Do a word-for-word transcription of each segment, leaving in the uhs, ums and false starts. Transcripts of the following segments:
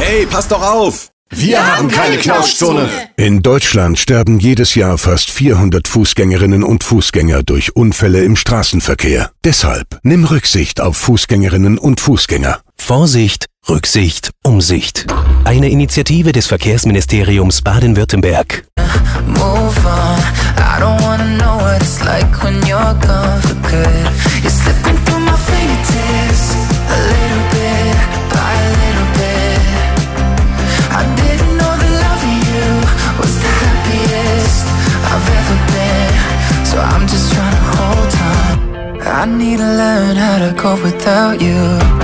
Hey, pass doch auf! Wir, Wir haben keine Knautschzone. In Deutschland sterben jedes Jahr fast vierhundert Fußgängerinnen und Fußgänger durch Unfälle im Straßenverkehr. Deshalb nimm Rücksicht auf Fußgängerinnen und Fußgänger. Vorsicht, Rücksicht, Umsicht. Eine Initiative des Verkehrsministeriums Baden-Württemberg. Move on. I don't wanna know what it's like when you're gone for good. You're slipping through my fingertips, a little bit by a little bit. I didn't know that loving you was the happiest I've ever been. So I'm just trying to hold on. I need to learn how to go without you.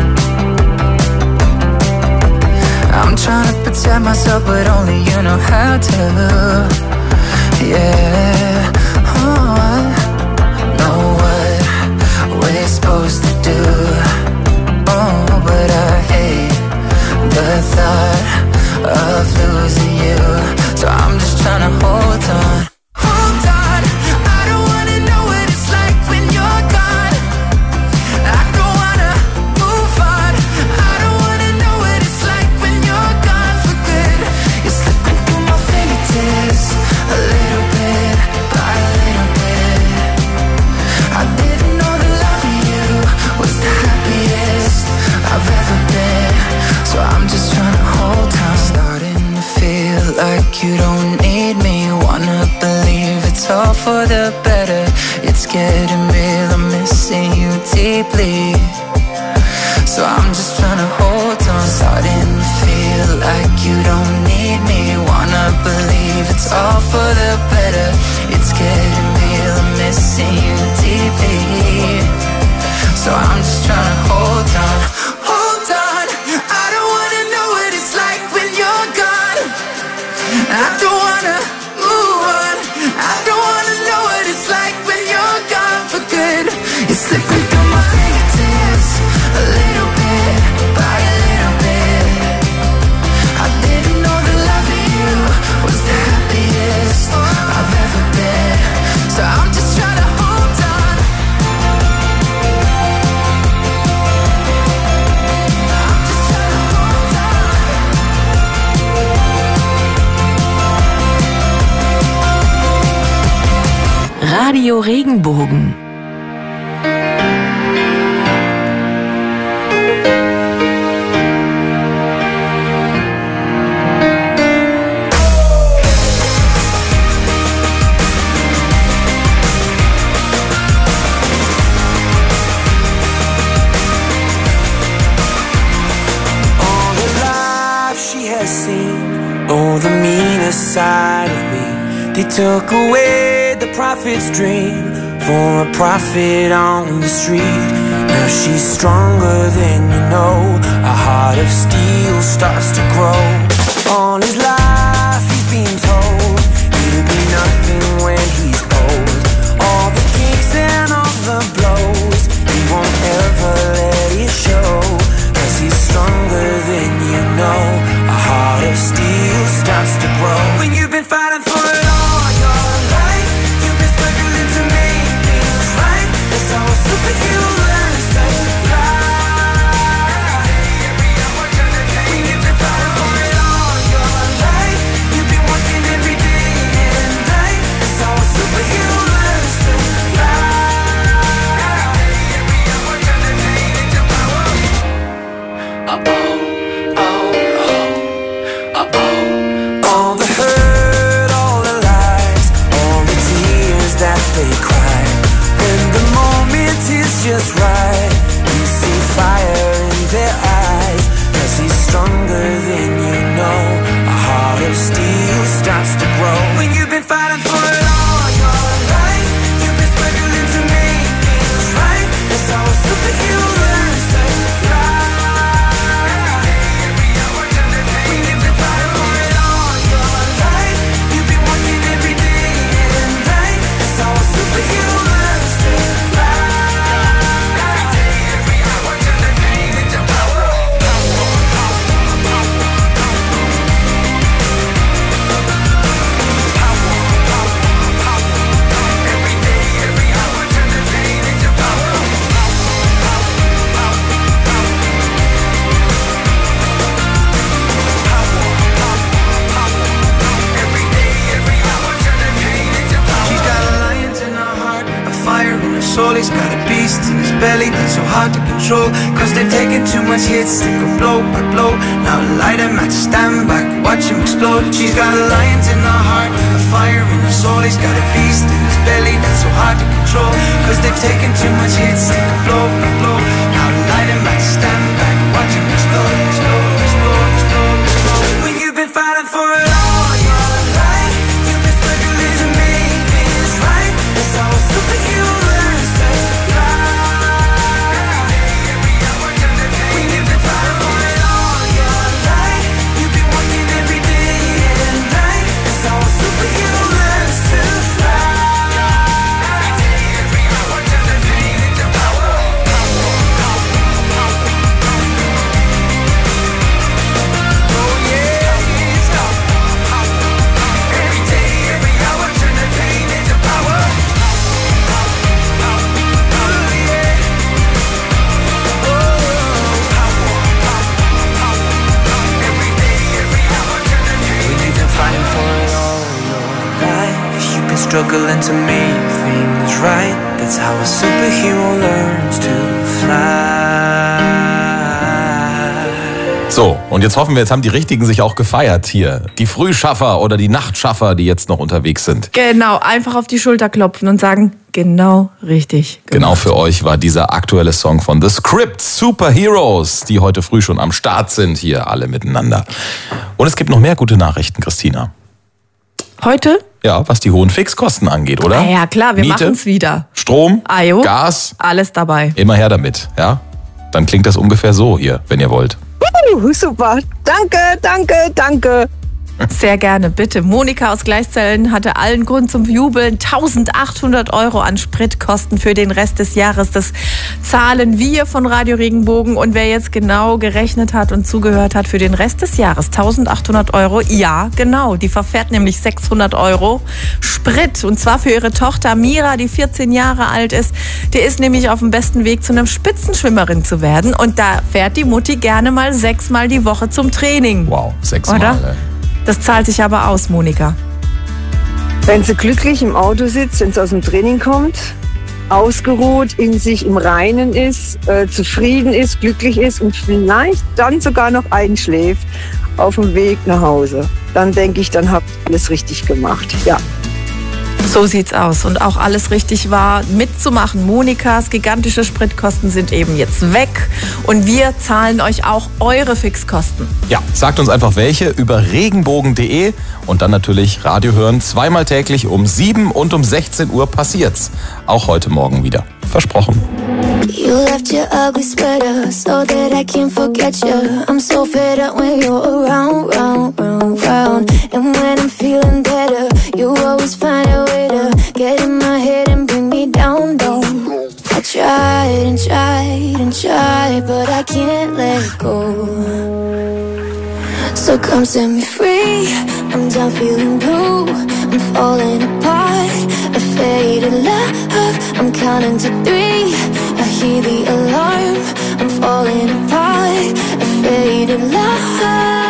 I'm trying to protect myself, but only you know how to. Yeah, oh, I know what we're supposed to do. Oh, but I hate the thought of losing you. So I'm just trying to hold on. Hold on, I don't wanna know what it's like when you're gone. I don't wanna move on. I don't wanna know what it's like when you're gone for good. You're slipping through my fingertips, a little bit by a little bit. I didn't know that loving you was the happiest I've ever been. So I'm just trying to hold on. Starting to feel like you don't need me. Wanna believe it's all for the better. It's getting real, I'm missing you deeply. So I'm just trying to hold on. Starting to feel like you don't need me. Wanna believe it's all for the better. It's getting real, I'm missing you deeply. So I'm just trying to hold on. Hold on, I don't wanna know what it's like when you're gone. I don't wanna move on. I don't wanna know what it's like when you're gone for good. You're slipping through my fingertips, a little bit by a little bit. I didn't know that loving you was the happiest I've ever been. So I'm just trying to hold on. I'm just trying to hold on. Radio Regenbogen. All the life she has seen, oh, the meanest side of me. They took away the prophet's dream for a prophet on the street. Now she's stronger than you know. A heart of steel starts to grow. All his life he's been told he'll be nothing when he's old. All the kicks and all the blows, he won't ever let it show. Cause he's stronger than you know. A heart of steel starts to grow. When you've been fighting for it all your life, you've been struggling to make things right. That's how a superhero learns to fly. always got a beast in his belly that's so hard to control. Cause they've taken too much hits, they go blow by blow. Now light him at stand back, watch him explode. She's got a lions in her heart, a fire in her soul. He's got a beast in his belly that's so hard to control. Cause they've taken too much hits, they go blow by blow. Now light him at stand back, watch him explode, explode, explode, explode, explode. When you've been fighting for it all your life, you've been struggling to make things right. That's how a superhero learns to fly. When you've been fighting for it all your life, you've been working every day and night. That's how a superhero learns to fly. Every day, every hour, turn the pain into power. Oh yeah, every day, every hour, turn the pain into power. Oh yeah. Every day, every hour, turn the pain. When you've been fighting for it all your life, you've been struggling to make things right. That's how a superhero learns to fly. So, und jetzt hoffen wir, jetzt haben die Richtigen sich auch gefeiert hier. Die Frühschaffer oder die Nachtschaffer, die jetzt noch unterwegs sind. Genau, einfach auf die Schulter klopfen und sagen, genau richtig gemacht. Genau für euch war dieser aktuelle Song von The Script, Superheroes, die heute früh schon am Start sind, hier alle miteinander. Und es gibt noch mehr gute Nachrichten, Christina. Heute? Ja, was die hohen Fixkosten angeht, oder? Na ja, klar, wir Miete, machen's wieder. Strom, Ajo. Gas, Alles dabei. immer her damit, ja? Dann klingt das ungefähr so hier, wenn ihr wollt. Uh, super. Danke, danke, danke. Sehr gerne, bitte. Monika aus Gleiszellen hatte allen Grund zum Jubeln. eintausendachthundert Euro an Spritkosten für den Rest des Jahres. Das zahlen wir von Radio Regenbogen. Und wer jetzt genau gerechnet hat und zugehört hat für den Rest des Jahres, eintausendachthundert Euro, ja, genau. Die verfährt nämlich sechshundert Euro Sprit. Und zwar für ihre Tochter Mira, die vierzehn Jahre alt ist. Die ist nämlich auf dem besten Weg, zu einer Spitzenschwimmerin zu werden. Und da fährt die Mutti gerne mal sechsmal die Woche zum Training. Wow, sechsmal. Oder? Ey. Das zahlt sich aber aus, Monika. Wenn sie glücklich im Auto sitzt, wenn sie aus dem Training kommt, ausgeruht, in sich im Reinen ist, äh, zufrieden ist, glücklich ist und vielleicht dann sogar noch einschläft auf dem Weg nach Hause, dann denke ich, dann habt ihr alles richtig gemacht. Ja. So sieht's aus. Und auch alles richtig war, mitzumachen. Monikas gigantische Spritkosten sind eben jetzt weg. Und wir zahlen euch auch eure Fixkosten. Ja, sagt uns einfach welche über regenbogen punkt de und dann natürlich Radio hören. Zweimal täglich um sieben und um sechzehn Uhr passiert's. Auch heute Morgen wieder. Versprochen. You left your ugly sweater so that I can't forget you. I'm so fed up when you're around, round, round, round. And when I'm feeling better, you always find a way to get in my head and bring me down, down. I tried and tried and tried, but I can't let go. So come set me free, I'm done feeling blue. I'm falling apart, a faded love. I'm counting to three, I hear the alarm. I'm falling apart, a faded love.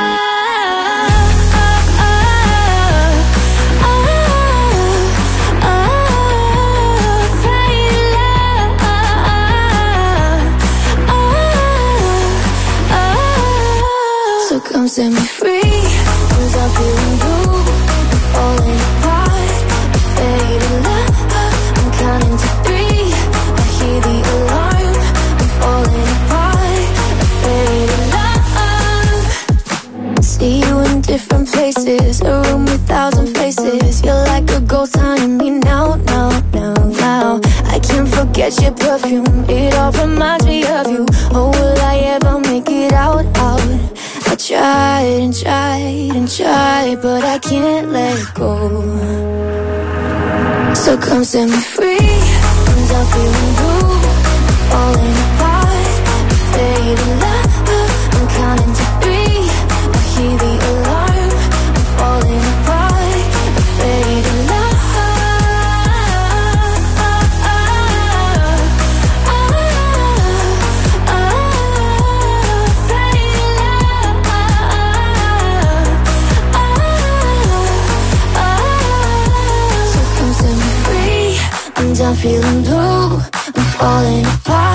So come set me free, I'm done feeling blue. I'm falling apart, a faded love. I'm counting to three, I hear the alarm. I'm falling apart, a faded love. See you in different places, a room with thousand faces. You're like a ghost haunting me now, now, now, now. I can't forget your perfume, it all reminds me of you. Oh, will I ever make it out, out? I tried and tried and tried, but I can't let go. So come set me free, I'm done feeling blue. I'm falling apart, a faded love. I'm counting to three, I hear the alarm. I'm falling apart, a faded love. I'm done feeling blue, I'm falling apart.